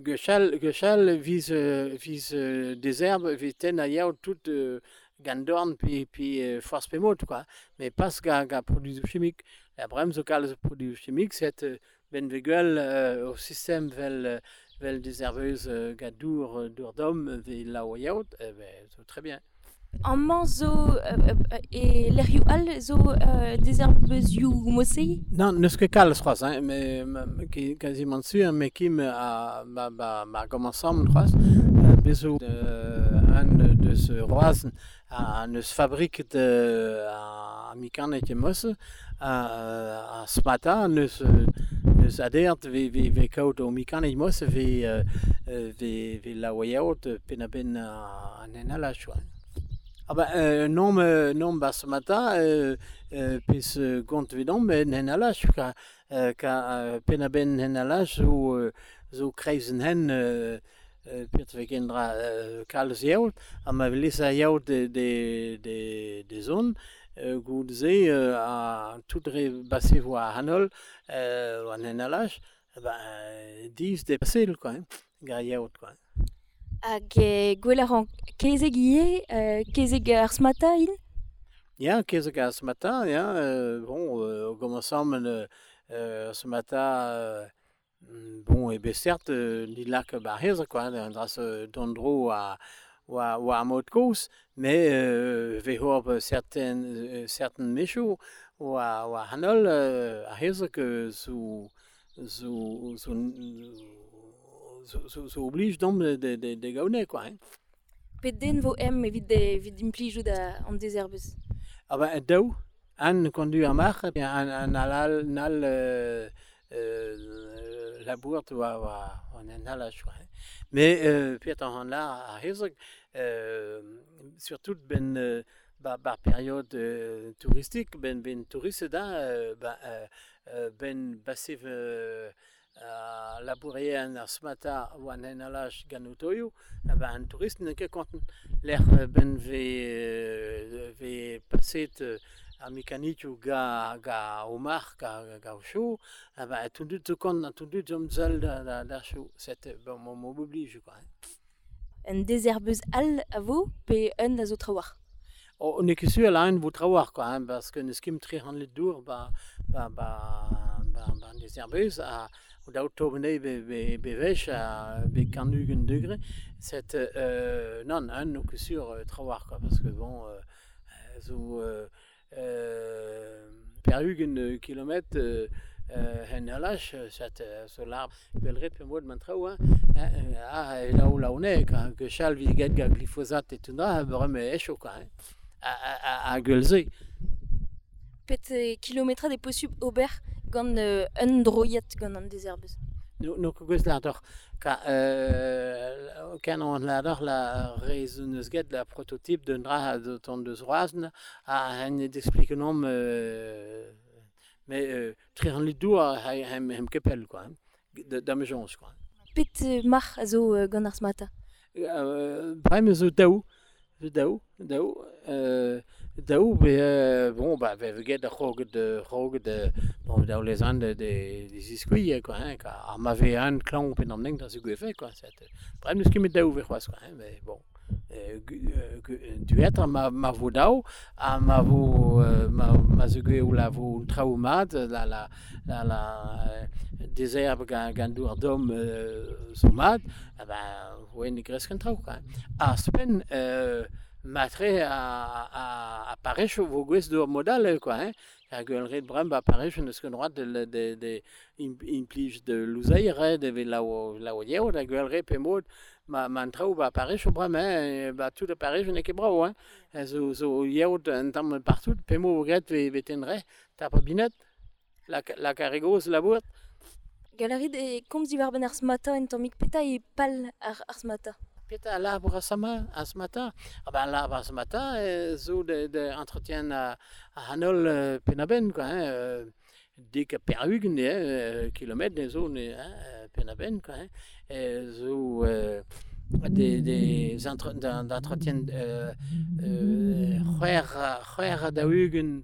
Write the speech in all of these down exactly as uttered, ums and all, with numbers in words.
Gechal, Gechal vise, vise des herbes, vise ten a yaourt tout gandorn puis puis force pémot quoi. Mais pas ce gars gars produits chimiques. La brème local de produits chimiques, c'est ben veguel au système vel vel des herbeuses gadour d'ordom vel la yaourt, c'est très bien. En man zo euh, et l'erioù al zo euh, des herbeuses mosei? Non, ne ce que cal crois hein, mais qui quasiment sûr mais qui me a ba ba ba commencé me crois beso un de ce roisen à ne fabrique de à mican et mos à ce matin ne se ne s'adhère vi vi vi kaut au mican et mos vi vi vi la yaourt penaben en enala choix. Ah ben, euh, non, mais non, bah, ce matin, euh, euh, puis ce compte vidant, mais n'enalage, car, euh, car, penaben n'enalage, ou, zo krijzen hen, euh, Piet we kindra, kales jout, en ma wilisa jout de, de, de, de zon, goed zee, à tout rebassé voir Hanol, ou en n'enalage, ben, dix dépassé, quoi, hein, gar jout, quoi. Hag e gweler an kezeg ie, euh, kezeg ar smata il? Ja, kezeg ar smata, ja, euh, bon, euh, au commençant, euh, euh, ce matin, euh, bon, et bien certes, euh, ni là que barrière, quoi, grâce à Dondro à ou à, ou à Motkos, mais euh, we horen certaines, certaines méchants ou à, ou à Hanol, euh, à Heze que sous, sous, sous, sous oblige donc de, de, de, de gagner, quoi. Hein. Pet den vo em evit de vid implijou da an deserbez? Ah ben, dao, an conduit à marche, bien, an, an alal, nal, euh, euh, la bourte ou à, on a nal à choix. Mais, euh, puis en là, à Heze, euh, surtout, ben, euh, ba, ba période euh, touristique, ben, ben, touriste da, euh, ben, euh, ben, bassif, euh, Uh, labourer un smata ou un enalage ganutoyo, eh ben, un touriste n'est que quand l'air ben ve ve passer à mécanique ou ga ga au mar ga ga au chaud, eh ben tout de tout quand tout de jom zal da da da chaud, c'est bon mon m'oblige quoi. Un désherbeuse al a vous pe un az autres war. Oh, on est que sur là vous travailler quoi, hein, parce que ne skim très en les dur ba ba ba ba ba des herbeuses à d'automne be be bewesh à be canugen degré c'est euh, non un nous que sur euh, travailler quoi parce que bon euh, so euh, euh, perhugen kilomètre euh, hen alash c'est so l'arbre belret pe mod man trau hein ah là où là on est que chal vi get glyphosate et tout là vraiment écho quoi à à à gueuler pet kilomètre des possibles aubert gant euh, un droyet gant an deserbez. No no kugos lader ka euh kan on lader la raisonneuse get la prototype de dra de ton de roazen a un d'explique nom euh, mais euh, très en lido a hem hem kepel quoi de d'amejons quoi. Pet mar zo euh, gant ar smata. Euh vraiment zo dao dao dao euh dao be bon bah we get de rogue de rogue de bon dans les ans de des isquilles quoi hein car m'avait un clan au pendant dans ce que fait quoi c'est vraiment ce qui me dao we quoi mais bon du être ma ma vodao à ma vo ma ma zugue ou la vo traumat la la la la désherbe gandour d'homme somat ben vous une grèce contrôle quoi à spen euh matre à à à Paris au vos de modal quoi hein la gueulerie de Bram à Paris je ne sais que droit de de de implige de l'usaire de la la ou la gueulerie pe mode ma man trau à Paris au Bram bah tout de Paris je n'ai que bravo hein so so yaourt un temps partout pe mo regret vetenre ta pas la la carigos la boîte galerie de comme di varben ar smata en tomik peta e pal ar ar smata. Peta l'arbre sama à ce matin. Ah ben l'arbre à ce matin, euh, zo de, de entretien à, à Hanol euh, Penaben quoi. Hein, euh, dès que perhugen euh, kilomètres des zones hein, Penaben quoi. Hein, et zo euh, des des entretien d'entretien euh euh, roer roer da hugen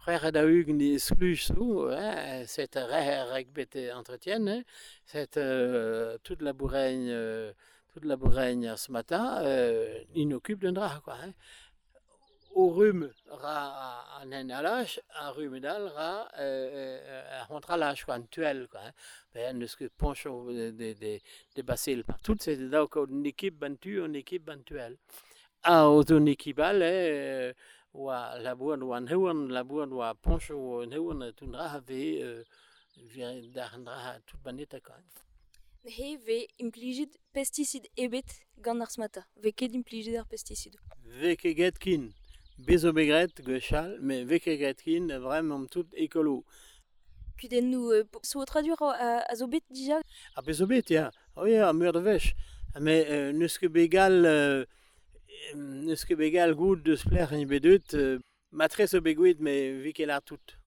frère da hugen die exclus so, hein, cette rare bête entretienne, hein, cette euh, toute la bourreigne, euh, toute la bourreigne ce matin, euh, il occupe d'un drap quoi. Hein. Au rhume ra en un alage, un rhume d'al ra un rentralage quoi, un tuel quoi. Hein. Ben ne ce que penche des des des bacilles partout, c'est là une équipe bantue, une équipe bantuelle. Ah, une équipe là. Wa labuan wan hewan labuan wa poncho hewan tundra have darndra tout baneta kan. He ve impligit pesticide ebet gant ar smata. Ve ket impligit ar pesticide. Ve ke getkin bezobegret gechal, mais ve ke getkin vraiment tout écolo. Kudenn nou euh, so traduire a, a zo bet dija? A bezobet, ja. Oh ja, a meur de vech. Mais euh, neus ket begal... Euh, neus ket begal gout deus plec'h en bedut, euh, matres o begouet, mais vi ket la tout.